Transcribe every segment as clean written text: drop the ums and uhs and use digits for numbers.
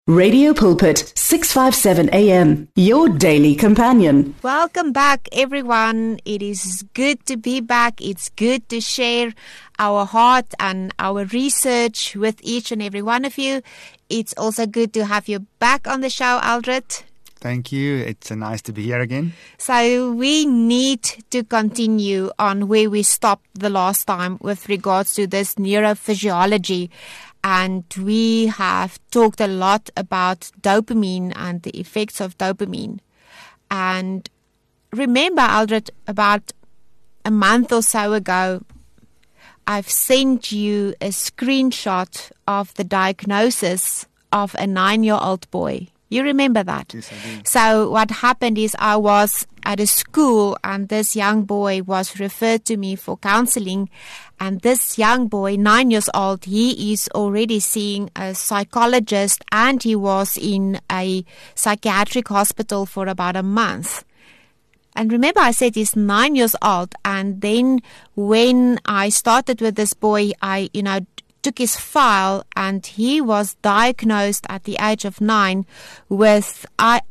Radio Pulpit, 657 AM, your daily companion. Welcome back, everyone. It is good to be back. It's good to share our heart and our research with each and every one of you. It's also good to have you back on the show, Aldred. Thank you. It's nice to be here again. So we need to continue on where we stopped the last time with regards to this neurophysiology. And we have talked a lot about dopamine and the effects of dopamine. And remember, Aldred, about a month or so ago, I've sent you a screenshot of the diagnosis of a 9-year-old boy. You remember that? Yes, I do. So what happened is I was at a school and this young boy was referred to me for counseling. And this young boy, 9 years old, he is already seeing a psychologist and he was in a psychiatric hospital for about a month. And remember I said he's 9 years old. And then when I started with this boy, I took his file and he was diagnosed at the age of 9 with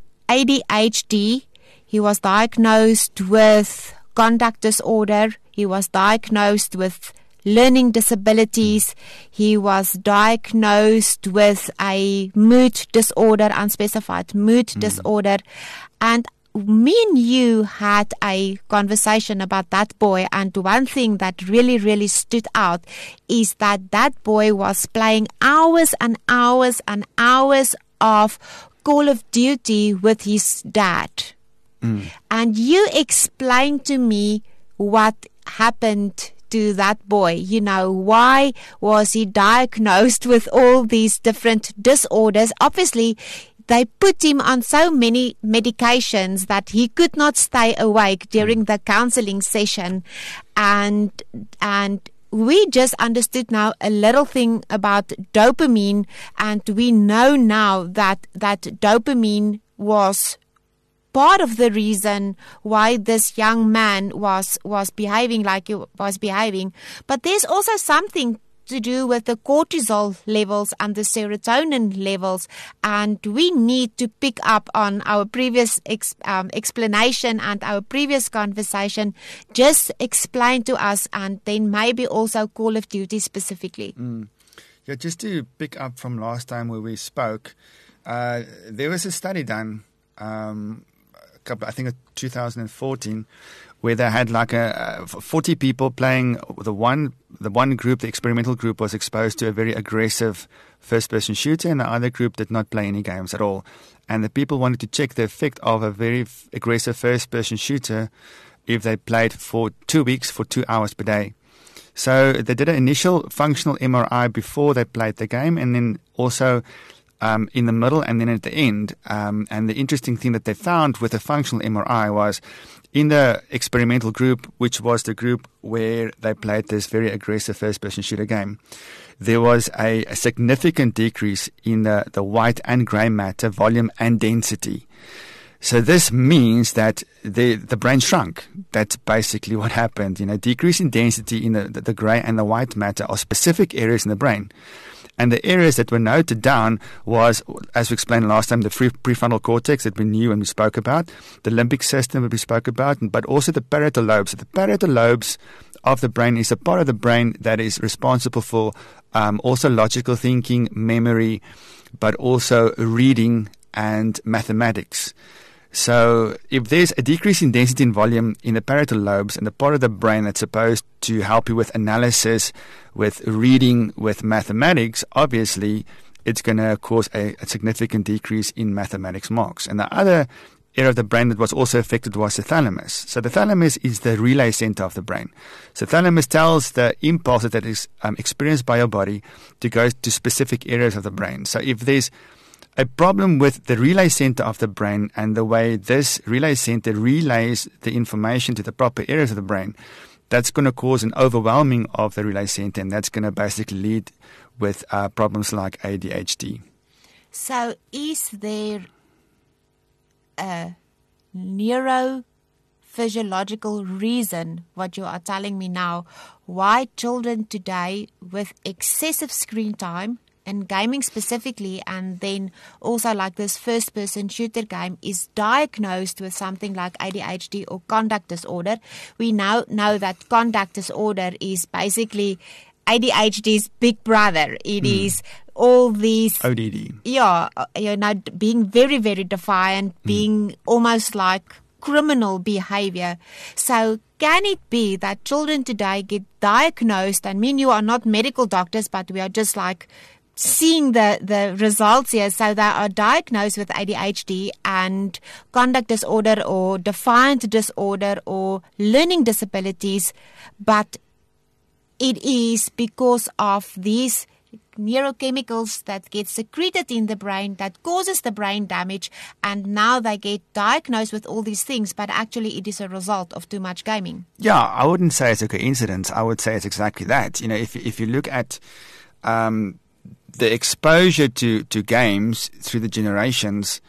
ADHD. He was diagnosed with conduct disorder. He was diagnosed with learning disabilities. He was diagnosed with a mood disorder, unspecified mood disorder. And me and you had a conversation about that boy, and one thing that really stood out is that that boy was playing hours and hours and hours of Call of Duty with his dad. And you explained to me what happened to that boy. Why was he diagnosed with all these different disorders? Obviously, they put him on so many medications that he could not stay awake during the counseling session. And we just understood now a little thing about dopamine. And we know now that dopamine was part of the reason why this young man was behaving like he was behaving. But there's also something to do with the cortisol levels and the serotonin levels, and we need to pick up on our previous explanation and our previous conversation. Just explain to us, and then maybe also Call of Duty specifically. Yeah, just to pick up from last time where we spoke, there was a study done, I think 2014, where they had like 40 people playing. The one group, the experimental group, was exposed to a very aggressive first-person shooter, and the other group did not play any games at all. And the people wanted to check the effect of a very aggressive first-person shooter if they played for 2 weeks for 2 hours per day. So they did an initial functional MRI before they played the game, and then also in the middle and then at the end. And the interesting thing that they found with the functional MRI was in the experimental group, which was the group where they played this very aggressive first-person shooter game, there was a significant decrease in the white and grey matter volume and density. So this means that the brain shrunk. That's basically what happened. Decrease in density in the grey and the white matter are specific areas in the brain. And the areas that were noted down was, as we explained last time, the prefrontal cortex that we knew and we spoke about, the limbic system that we spoke about, but also the parietal lobes. The parietal lobes of the brain is a part of the brain that is responsible for also logical thinking, memory, but also reading and mathematics. So if there's a decrease in density and volume in the parietal lobes and the part of the brain that's supposed to help you with analysis, with reading, with mathematics, obviously it's going to cause a significant decrease in mathematics marks. And the other area of the brain that was also affected was the thalamus. So the thalamus is the relay center of the brain. So thalamus tells the impulse that is experienced by your body to go to specific areas of the brain. So if there's a problem with the relay center of the brain and the way this relay center relays the information to the proper areas of the brain, that's going to cause an overwhelming of the relay center, and that's going to basically lead with problems like ADHD. So is there a neurophysiological reason, what you are telling me now, why children today with excessive screen time and gaming specifically, and then also like this first-person shooter game is diagnosed with something like ADHD or conduct disorder, we now know that conduct disorder is basically ADHD's big brother. It is all these ODD. Yeah, being very, very defiant, being almost like criminal behavior. So can it be that children today get diagnosed? I mean, you are not medical doctors, but we are just like seeing the results here. So they are diagnosed with ADHD and conduct disorder or defiant disorder or learning disabilities, but it is because of these neurochemicals that get secreted in the brain that causes the brain damage, and now they get diagnosed with all these things, but actually it is a result of too much gaming. Yeah, I wouldn't say it's a coincidence. I would say it's exactly that. If you look at the exposure to games through the generations,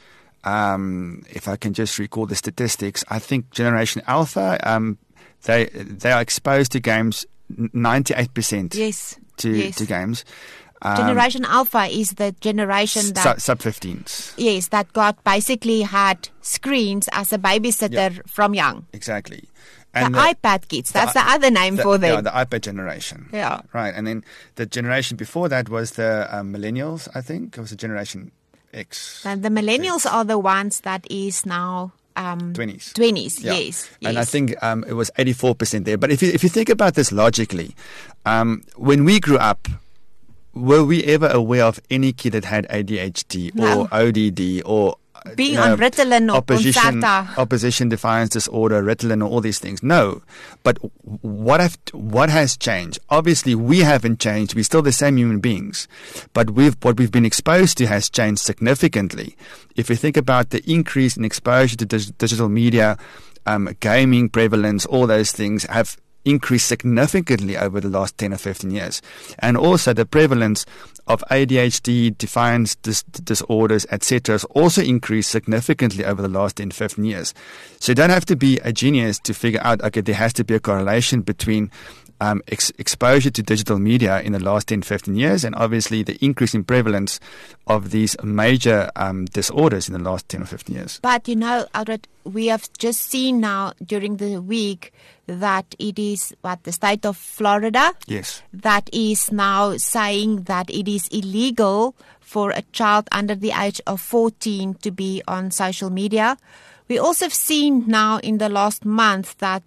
if I can just recall the statistics, I think Generation Alpha, they are exposed to games 98%. Yes. To games. Generation Alpha is the generation that sub-15s. Yes, that got basically had screens as a babysitter from young. Exactly. And the iPad kids, that's the other name for them. Yeah, the iPad generation. Yeah. Right. And then the generation before that was the millennials, I think. It was the Generation X. And the millennials are the ones that is now 20s. Yeah. Yes. And I think it was 84% there. But if you think about this logically, when we grew up, were we ever aware of any kid that had ADHD or ODD or being on Ritalin or opposition defiance disorder, Ritalin, or all these things? No. But what has changed? Obviously, we haven't changed. We're still the same human beings. But what we've been exposed to has changed significantly. If you think about the increase in exposure to digital media, gaming prevalence, all those things have increased significantly over the last 10 or 15 years. And also the prevalence of ADHD, defiance disorders, etc. has also increased significantly over the last 10, 15 years. So you don't have to be a genius to figure out, okay, there has to be a correlation between exposure to digital media in the last 10, 15 years and obviously the increase in prevalence of these major disorders in the last 10 or 15 years. But Aldred, we have just seen now during the week that it is the state of Florida that is now saying that it is illegal for a child under the age of 14 to be on social media. We also have seen now in the last month that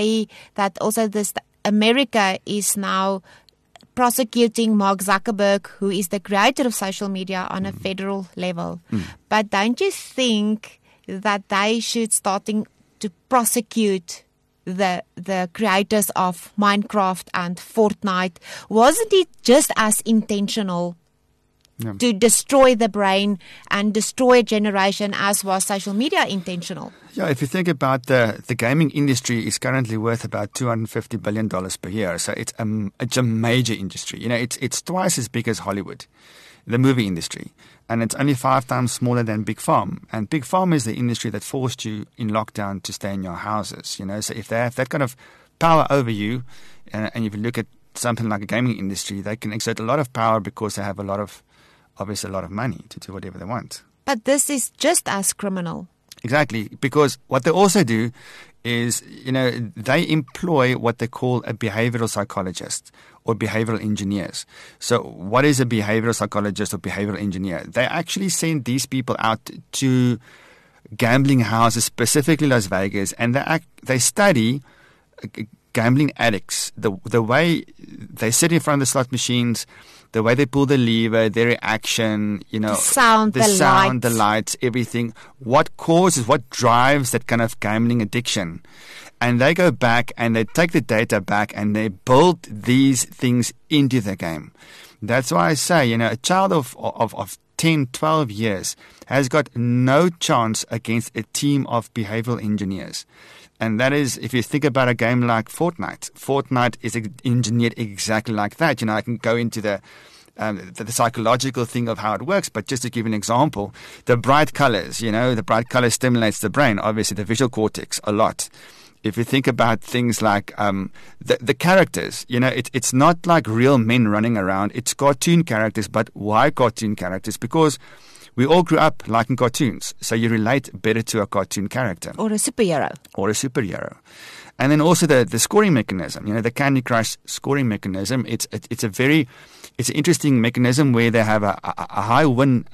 America is now prosecuting Mark Zuckerberg, who is the creator of social media, on a federal level. But don't you think that they should starting to prosecute the creators of Minecraft and Fortnite? Wasn't it just as intentional to destroy the brain and destroy a generation as was social media intentional? Yeah, if you think about the gaming industry is currently worth about $250 billion per year. So it's a major industry. It's twice as big as Hollywood, the movie industry. And it's only 5 times smaller than Big Pharma. And Big Pharma is the industry that forced you in lockdown to stay in your houses. So if they have that kind of power over you, and if you look at something like a gaming industry, they can exert a lot of power because they have a lot of money to do whatever they want. But this is just as criminal. Exactly, because what they also do is, they employ what they call a behavioral psychologist or behavioral engineers. So what is a behavioral psychologist or behavioral engineer? They actually send these people out to gambling houses, specifically Las Vegas, and they study gambling addicts, the way they sit in front of the slot machines, the way they pull the lever, their reaction, the sound, the lights, everything. What drives that kind of gambling addiction? And they go back and they take the data back and they build these things into the game. That's why I say, a child of 10, 12 years has got no chance against a team of behavioral engineers. And that is, if you think about a game like Fortnite. Fortnite is engineered exactly like that. I can go into the psychological thing of how it works, but just to give an example, the bright colors, the bright color stimulates the brain, obviously the visual cortex a lot. if you think about things like the characters, it's not like real men running around. It's cartoon characters. But why cartoon characters? Because we all grew up liking cartoons, so you relate better to a cartoon character. Or a superhero. And then also the scoring mechanism, the Candy Crush scoring mechanism. It's an interesting mechanism where they have a high win,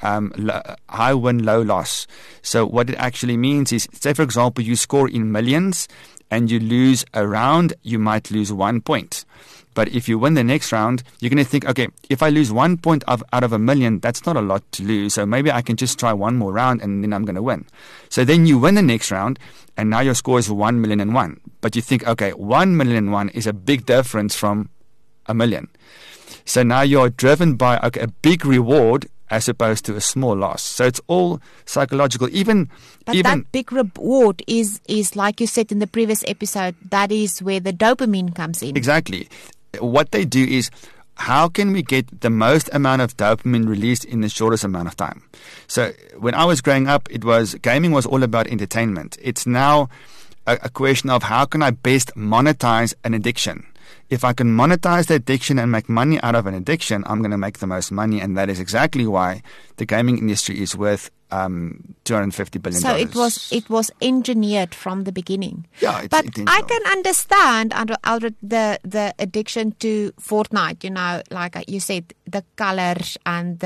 low loss. So what it actually means is, say for example, you score in millions and you lose a round, you might lose 1 point. But if you win the next round, you're going to think, okay, if I lose 1 point out of 1 million, that's not a lot to lose. So maybe I can just try one more round and then I'm going to win. So then you win the next round and now your score is 1,000,001. But you think, okay, 1,000,001 is a big difference from 1 million. So now you're driven by a big reward as opposed to a small loss. So it's all psychological. But that big reward is like you said in the previous episode, that is where the dopamine comes in. Exactly. What they do is, how can we get the most amount of dopamine released in the shortest amount of time? So when I was growing up, gaming was all about entertainment. It's now a question of how can I best monetize an addiction? If I can monetize the addiction and make money out of an addiction, I'm going to make the most money, and that is exactly why the gaming industry is worth $250 billion. So it was engineered from the beginning. Yeah, but intentional. I can understand the addiction to Fortnite. Like you said, the colors and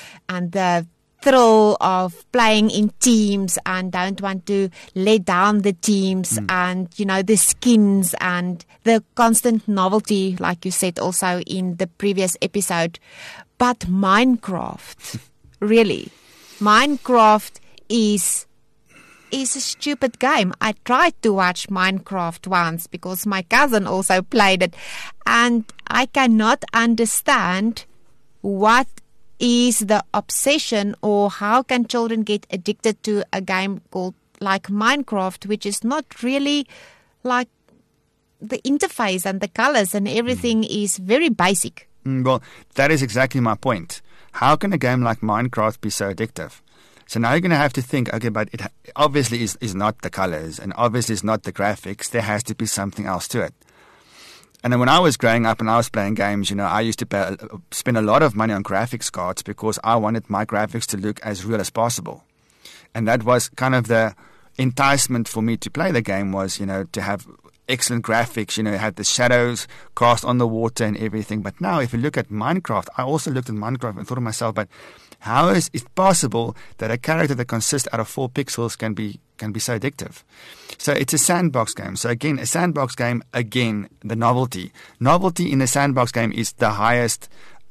the thrill of playing in teams and don't want to let down the teams and, the skins and the constant novelty, like you said also in the previous episode. But Minecraft, really, Minecraft is a stupid game. I tried to watch Minecraft once because my cousin also played it, and I cannot understand what is the obsession, or how can children get addicted to a game called like Minecraft, which is not really like the interface and the colors and everything is very basic. Well, that is exactly my point. How can a game like Minecraft be so addictive? So now you're going to have to think, okay, but it obviously is not the colors and obviously is not the graphics. There has to be something else to it. And then when I was growing up and I was playing games, I used to spend a lot of money on graphics cards because I wanted my graphics to look as real as possible. And that was kind of the enticement for me to play the game was, to have excellent graphics, it had the shadows cast on the water and everything. But now if you look at Minecraft, I also looked at Minecraft and thought to myself, but how is it possible that a character that consists out of 4 pixels can be so addictive? So it's a sandbox game. So again, a sandbox game, the novelty. Novelty in a sandbox game is the highest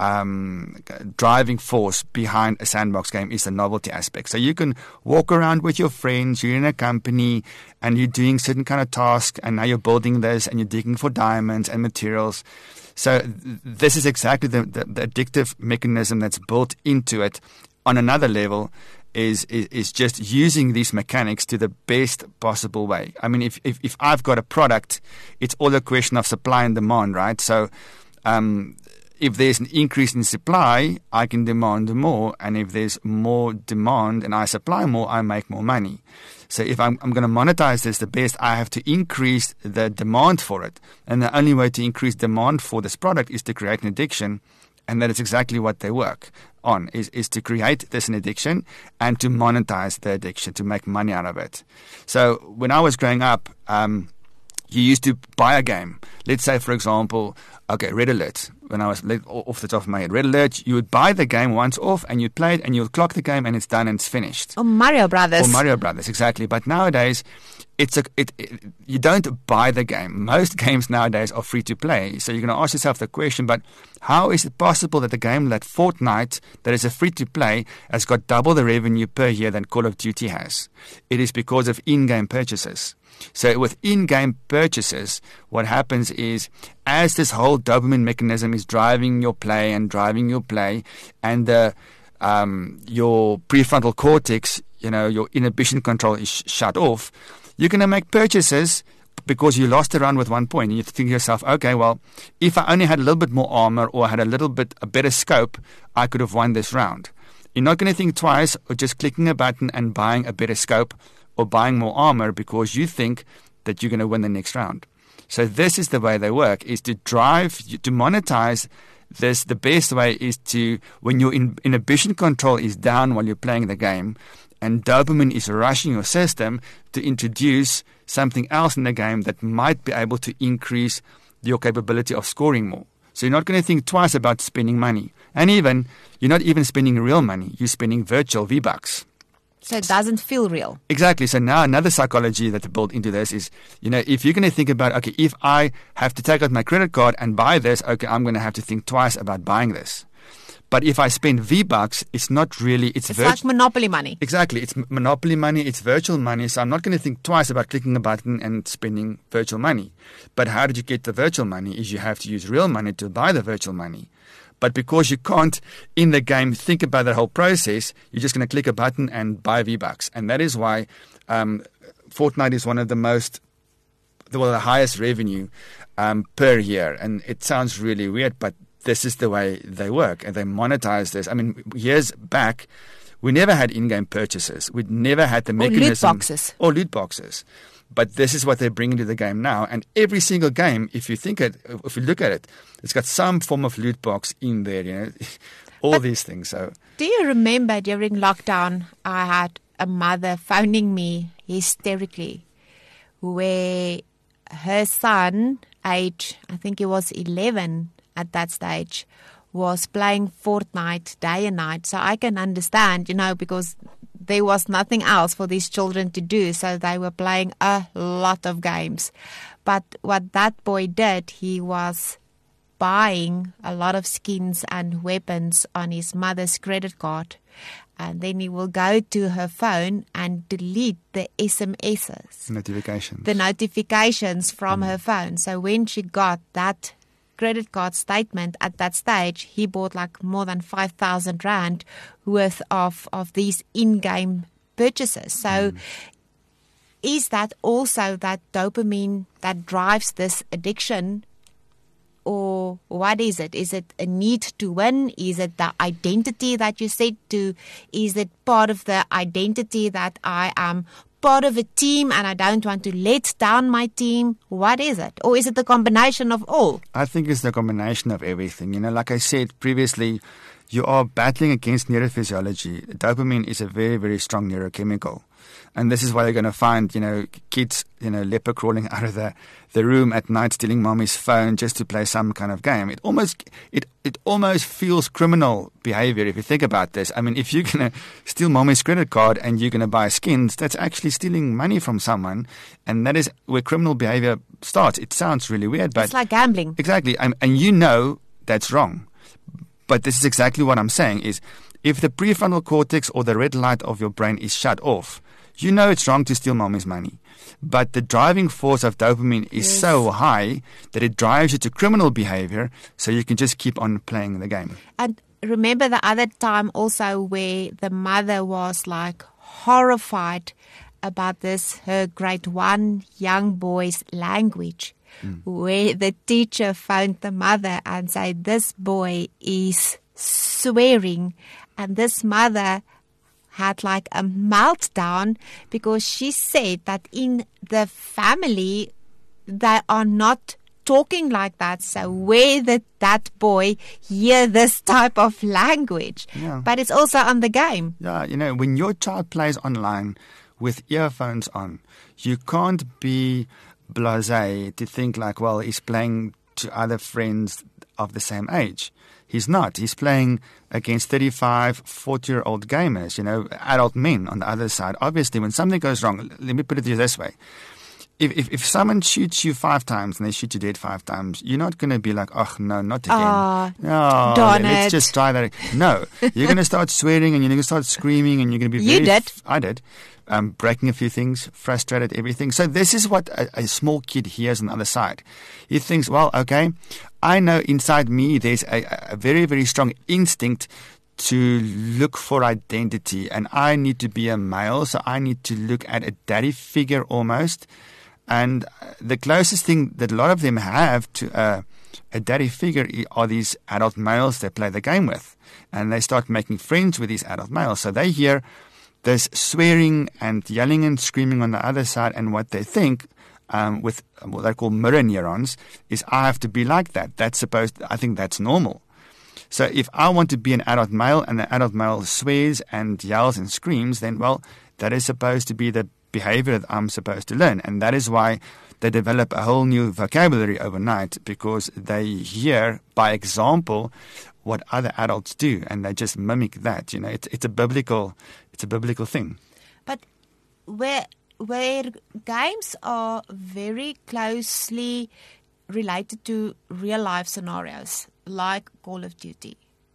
driving force behind a sandbox game is the novelty aspect. So you can walk around with your friends, you're in a company, and you're doing certain kind of task, and now you're building this, and you're digging for diamonds and materials. So this is exactly the addictive mechanism that's built into it. On another level, is just using these mechanics to the best possible way. I mean, if I've got a product, it's all a question of supply and demand, right? So if there's an increase in supply, I can demand more, and if there's more demand and I supply more, I make more money. So if I'm going to monetize this the best, I have to increase the demand for it. And the only way to increase demand for this product is to create an addiction. And that is exactly what they work on, is to create this an addiction and to monetize the addiction, to make money out of it. So when I was growing up, you used to buy a game. Let's say, for example, Red Alert. When I was off the top of my head, Red Alert, you would buy the game once off and you'd play it and you'd clock the game and it's done and it's finished. Or Mario Brothers, exactly. But nowadays, you don't buy the game. Most games nowadays are free to play. So you're going to ask yourself the question, but how is it possible that a game like Fortnite, that is a free to play, has got double the revenue per year than Call of Duty has? It is because of in-game purchases. So with in-game purchases, what happens is, as this whole dopamine mechanism is driving your play, and your prefrontal cortex, your inhibition control is shut off, you're going to make purchases because you lost a round with 1 point. And you think to yourself, okay, well, if I only had a little bit more armor or had a better scope, I could have won this round. You're not going to think twice or just clicking a button and buying a better scope or buying more armor because you think that you're going to win the next round. So this is the way they work, is to to monetize this. The best way is to, when your inhibition control is down while you're playing the game and dopamine is rushing your system, to introduce something else in the game that might be able to increase your capability of scoring more. So you're not going to think twice about spending money. And you're not even spending real money. You're spending virtual V-Bucks. So it doesn't feel real. Exactly. So now another psychology that's built into this is, if you're going to think about, okay, if I have to take out my credit card and buy this, okay, I'm going to have to think twice about buying this. But if I spend V-Bucks, it's not really... It's like Monopoly money. Exactly. It's Monopoly money. It's virtual money. So I'm not going to think twice about clicking a button and spending virtual money. But how did you get the virtual money? Is you have to use real money to buy the virtual money. But because you can't, in the game, think about that whole process, you're just going to click a button and buy V-Bucks. And that is why Fortnite is one of the highest revenue per year. And it sounds really weird, but this is the way they work. And they monetize this. I mean, years back, we never had in-game purchases. We'd never had the mechanism. Or loot boxes. But this is what they're bringing to the game now. And every single game, if you look at it, it's got some form of loot box in there, these things. So, do you remember during lockdown, I had a mother phoning me hysterically, where her son, age, I think he was 11 at that stage, was playing Fortnite day and night. So I can understand, because there was nothing else for these children to do, so they were playing a lot of games. But what that boy did, he was buying a lot of skins and weapons on his mother's credit card. And then he will go to her phone and delete the SMSs. The notifications from her phone. So when she got that credit card statement at that stage, he bought like more than 5,000 Rand worth of these in-game purchases. So is that also that dopamine that drives this addiction, or what is it? Is it a need to win? Is it the identity that you said to? Is it part of the identity that I am part of a team and I don't want to let down my team? What is it? Or is it the combination of all? I think it's the combination of everything. Like I said previously, you are battling against neurophysiology. Dopamine is a very, very strong neurochemical. And this is why you're going to find, kids, leper crawling out of the room at night, stealing mommy's phone just to play some kind of game. It almost feels criminal behavior if you think about this. I mean, if you're going to steal mommy's credit card and you're going to buy skins, that's actually stealing money from someone. And that is where criminal behavior starts. It sounds really weird, but it's like gambling. Exactly. And that's wrong. But this is exactly what I'm saying is, if the prefrontal cortex or the red light of your brain is shut off, it's wrong to steal mommy's money. But the driving force of dopamine is so high that it drives you to criminal behavior, so you can just keep on playing the game. And remember the other time also where the mother was like horrified about her grade 1 young boy's language, where the teacher phoned the mother and said, this boy is swearing. And this mother had like a meltdown because she said that in the family they are not talking like that. So where did that boy hear this type of language? Yeah. But it's also on the game. Yeah, when your child plays online with earphones on, you can't be blasé to think like, well, he's playing to other friends of the same age. He's not. He's playing against 35, 40-year-old gamers, adult men on the other side. Obviously, when something goes wrong, let me put it this way. If someone shoots you 5 times and they shoot you dead 5 times, you're not going to be like, oh, no, not again. Let's just try that. No, you're going to start swearing and you're going to start screaming and you're going to be You did. I did. Breaking a few things, frustrated, everything. So this is what a small kid hears on the other side. He thinks, well, okay, I know inside me there's a very, very strong instinct to look for identity, and I need to be a male, so I need to look at a daddy figure almost. And the closest thing that a lot of them have to a daddy figure are these adult males they play the game with. And they start making friends with these adult males. So they hear this swearing and yelling and screaming on the other side, and what they think, with what they call mirror neurons, is I have to be like that. I think that's normal. So if I want to be an adult male and the adult male swears and yells and screams, then, well, that is supposed to be the behavior that I'm supposed to learn. And that is why they develop a whole new vocabulary overnight, because they hear by example what other adults do, and they just mimic that. It's a biblical thing. But where games are very closely related to real life scenarios, like Call of Duty,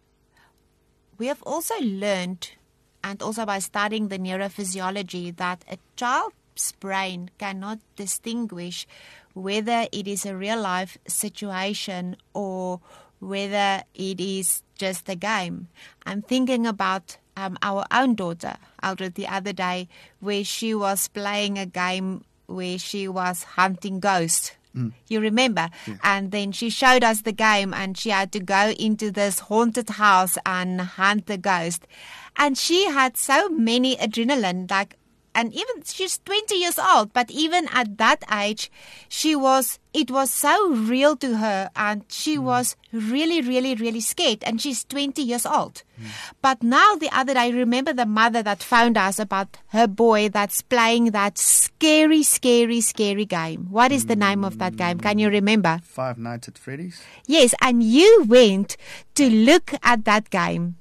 we have also learned, and also by studying the neurophysiology, that a child's brain cannot distinguish whether it is a real life situation or whether it is just a game. I'm thinking about our own daughter, Aldred, the other day, where she was playing a game where she was hunting ghosts. You remember? Yeah. And then she showed us the game, and she had to go into this haunted house and hunt the ghost. And she had so many adrenaline, and even she's 20 years old, but even at that age, it was so real to her, and she was really, really, really scared, and she's 20 years old. But now the other day, I remember the mother that phoned us about her boy that's playing that scary, scary, scary game. What is the name of that game? Can you remember? Five Nights at Freddy's? Yes, and you went to look at that game.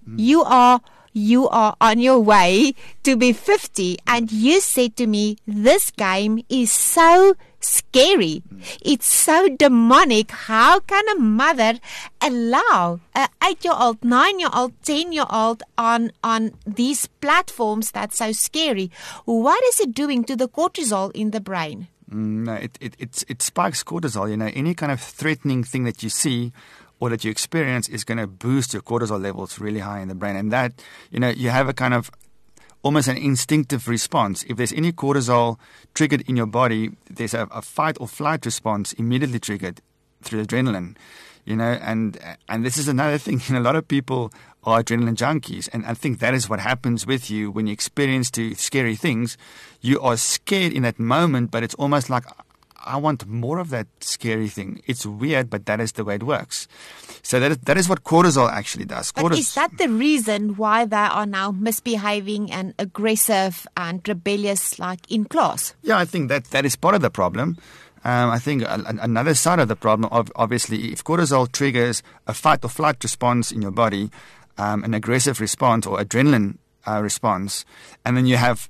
You are on your way to be 50, and you said to me, this game is so scary. It's so demonic. How can a mother allow an 8-year-old, 9-year-old, 10-year-old on these platforms that's so scary? What is it doing to the cortisol in the brain? No, it spikes cortisol. Any kind of threatening thing that you see or that you experience is going to boost your cortisol levels really high in the brain. And that, you have a kind of almost an instinctive response. If there's any cortisol triggered in your body, there's a fight or flight response immediately triggered through adrenaline. And this is another thing. A lot of people are adrenaline junkies, and I think that is what happens with you when you experience scary things. You are scared in that moment, but it's almost like, I want more of that scary thing. It's weird, but that is the way it works. So that is what cortisol actually does. But is that the reason why they are now misbehaving and aggressive and rebellious, like in class? Yeah, I think that is part of the problem. I think another side of the problem, obviously, if cortisol triggers a fight or flight response in your body, an aggressive response or adrenaline response, and then you have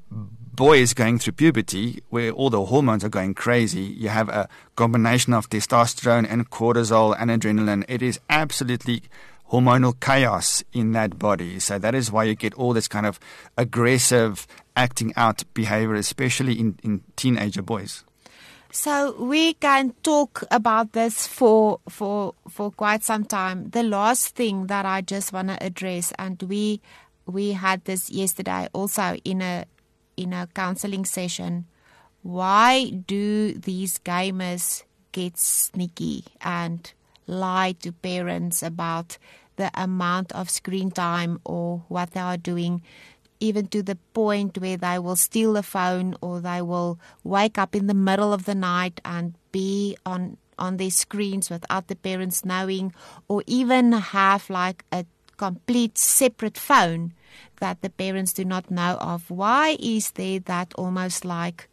boys going through puberty where all the hormones are going crazy, you have a combination of testosterone and cortisol and adrenaline. It is absolutely hormonal chaos in that body. So that is why you get all this kind of aggressive acting out behavior, especially in teenager boys. So we can talk about this for quite some time. The last thing that I just want to address, and we had this yesterday also in a counseling session. Why do these gamers get sneaky and lie to parents about the amount of screen time or what they are doing, even to the point where they will steal a phone or they will wake up in the middle of the night and be on their screens without the parents knowing, or even have like a complete separate phone that the parents do not know of? Why is there that almost like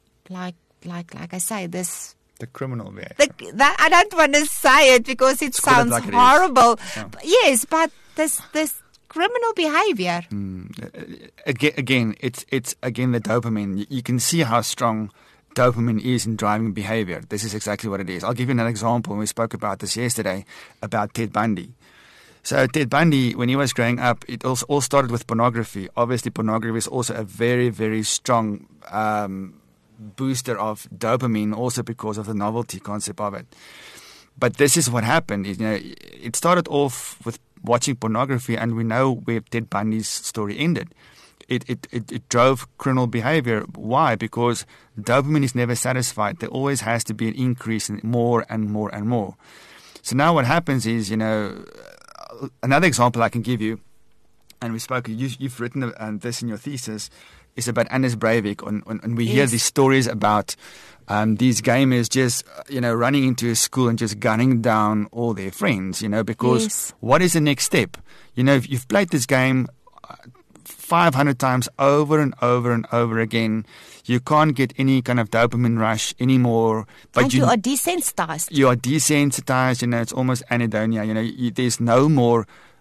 I say, this the criminal behavior? That I don't want to say it because it sounds like horrible. Yeah. Yes, but this criminal behavior. Again, it's again the dopamine. You can see how strong dopamine is in driving behavior. This is exactly what it is. I'll give you another example. We spoke about this yesterday about Ted Bundy. So Ted Bundy, when he was growing up, it all started with pornography. Obviously, pornography is also a very, very strong booster of dopamine, also because of the novelty concept of it. But this is what happened. It started off with watching pornography, and we know where Ted Bundy's story ended. It drove criminal behavior. Why? Because dopamine is never satisfied. There always has to be an increase in more and more and more. So now what happens is, another example I can give you and we spoke, you've written this in your thesis, is about Anders Breivik, and we hear these stories about these gamers just, running into a school and just gunning down all their friends, because what is the next step? If you've played this game 500 times over and over and over again, you can't get any kind of dopamine rush anymore. But and you are desensitized. You are desensitized, it's almost anhedonia, there's no more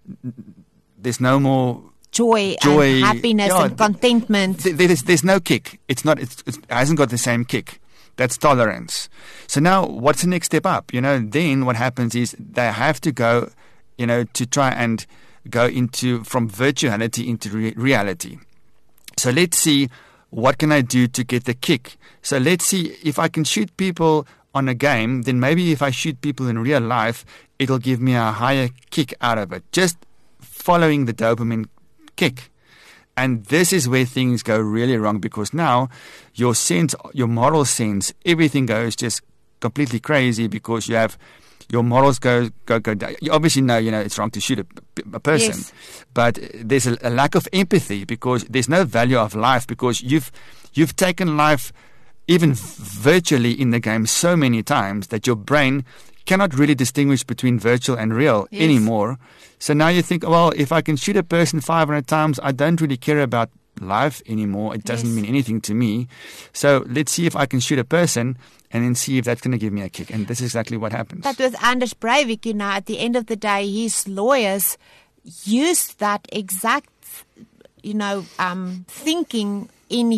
joy and happiness and contentment. There's no kick. It hasn't got the same kick. That's tolerance. So now what's the next step up? Then what happens is they have to go, to try and go from virtuality into reality. So let's see, what can I do to get the kick? So let's see if I can shoot people on a game, then maybe if I shoot people in real life, it'll give me a higher kick out of it. Just following the dopamine kick. And this is where things go really wrong, because now your moral sense, everything goes just completely crazy, because you have your morals go down. You obviously know, it's wrong to shoot a person, but there's a lack of empathy, because there's no value of life, because you've taken life even virtually in the game so many times that your brain cannot really distinguish between virtual and real anymore. So now you think, well, if I can shoot a person 500 times, I don't really care about life anymore. It doesn't mean anything to me. So let's see if I can shoot a person and then see if that's going to give me a kick. And this is exactly what happens. But with Anders Breivik, at the end of the day, his lawyers used that exact, thinking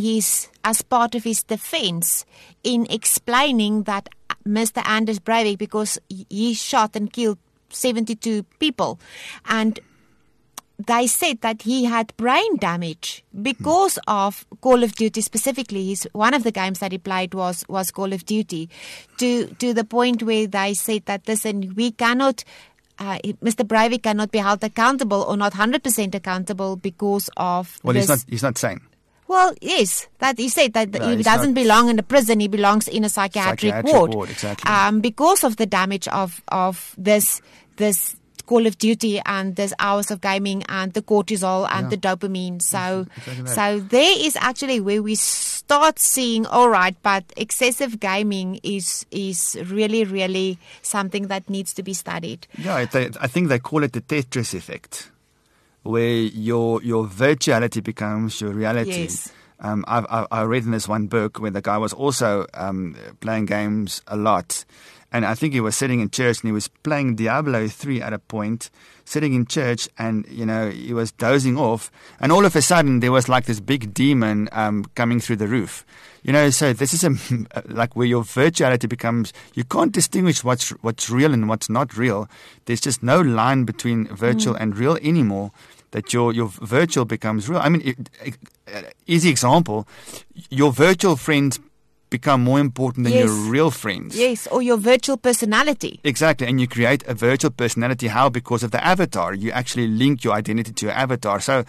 as part of his defense in explaining that Mr. Anders Breivik, because he shot and killed 72 people, and they said that he had brain damage because of Call of Duty specifically. One of the games that he played was Call of Duty, to the point where they said that, listen, we cannot, Mr. Breivik cannot be held accountable, or not 100% accountable, because of this. He's not sane. Well, yes, that he said that he doesn't belong in a prison; he belongs in a psychiatric ward. Exactly. Because of the damage of this Call of Duty and there's hours of gaming and the cortisol and the dopamine. So there is actually where we start seeing, all right, but excessive gaming is really, really something that needs to be studied. Yeah, I think they call it the Tetris effect, where your virtuality becomes your reality. Yes. I read in this one book where the guy was also playing games a lot. And I think he was sitting in church and he was playing Diablo 3 at a point, sitting in church, and, he was dozing off. And all of a sudden there was like this big demon coming through the roof. So this is like where your virtuality becomes, you can't distinguish what's real and what's not real. There's just no line between virtual and real anymore, that your virtual becomes real. I mean, easy example, your virtual friends become more important than your real friends. Yes, or your virtual personality. Exactly, and you create a virtual personality. How? Because of the avatar. You actually link your identity to your avatar. So,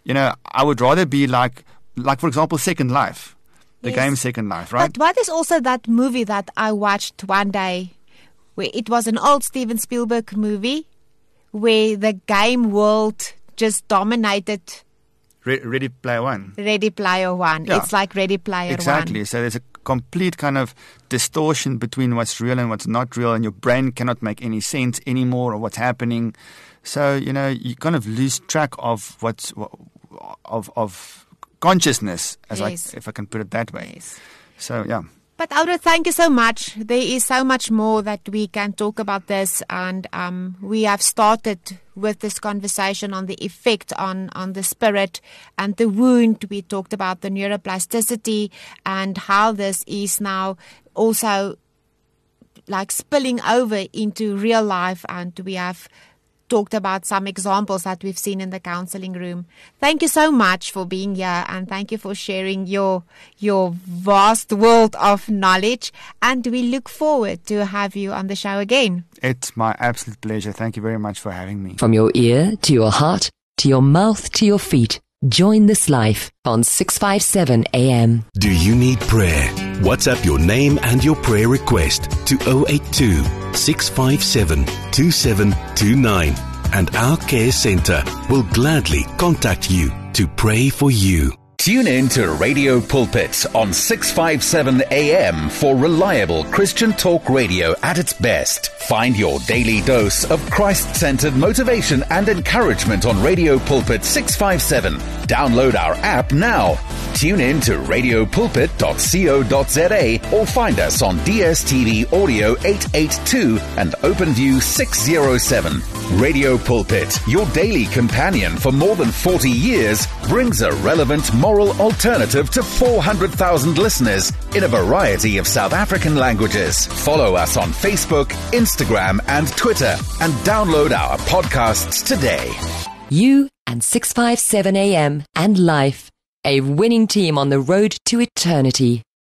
I would rather be like for example, Second Life. The game Second Life, right? But what is also that movie that I watched one day, where it was an old Steven Spielberg movie, where the game world just dominated. Ready Player One. Ready Player One. Yeah. It's like Ready Player Exactly. One. So there's a complete kind of distortion between what's real and what's not real, and your brain cannot make any sense anymore of what's happening. So, you kind of lose track of of consciousness, if I can put it that way. Yes. So, yeah. But Audra, thank you so much. There is so much more that we can talk about this, and we have started with this conversation on the effect on the spirit and the wound. We talked about the neuroplasticity and how this is now also like spilling over into real life, and we have talked about some examples that we've seen in the counseling room. Thank you so much for being here, and thank you for sharing your vast world of knowledge, and we look forward to have you on the show again. It's my absolute pleasure. Thank you very much for having me. From your ear to your heart, to your mouth, to your feet, join this life on 657 AM. Do you need prayer? WhatsApp your name and your prayer request to 082 657 2729. and our care centre will gladly contact you to pray for you. Tune in to Radio Pulpit on 657 AM for reliable Christian talk radio at its best. Find your daily dose of Christ-centered motivation and encouragement on Radio Pulpit 657. Download our app now. Tune in to radiopulpit.co.za or find us on DSTV Audio 882 and OpenView 607. Radio Pulpit, your daily companion for more than 40 years, brings a relevant moral alternative to 400,000 listeners in a variety of South African languages. Follow us on Facebook, Instagram and Twitter and download our podcasts today. You and 657 AM and Life, a winning team on the road to eternity.